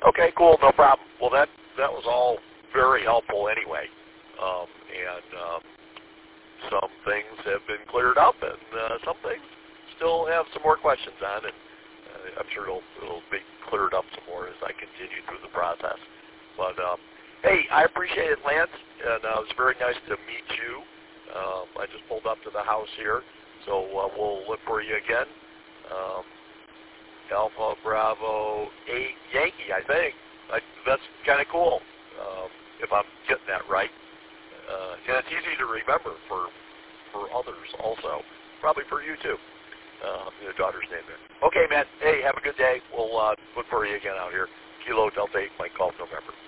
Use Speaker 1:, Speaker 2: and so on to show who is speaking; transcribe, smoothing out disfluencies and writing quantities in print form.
Speaker 1: Okay, cool, no problem. Well, that was all very helpful anyway, and some things have been cleared up, and some things still have some more questions on, and I'm sure it'll be cleared up some more as I continue through the process. But hey, I appreciate it, Lance, and it was very nice to meet you. I just pulled up to the house here, so we'll look for you again. Alpha Bravo 8 Yankee, I think. That's kind of cool, if I'm getting that right. And it's easy to remember for others also. Probably for you too. Your daughter's name there. Okay, man. Hey, have a good day. We'll look for you again out here. Kilo Delta 8 Mike Golf November.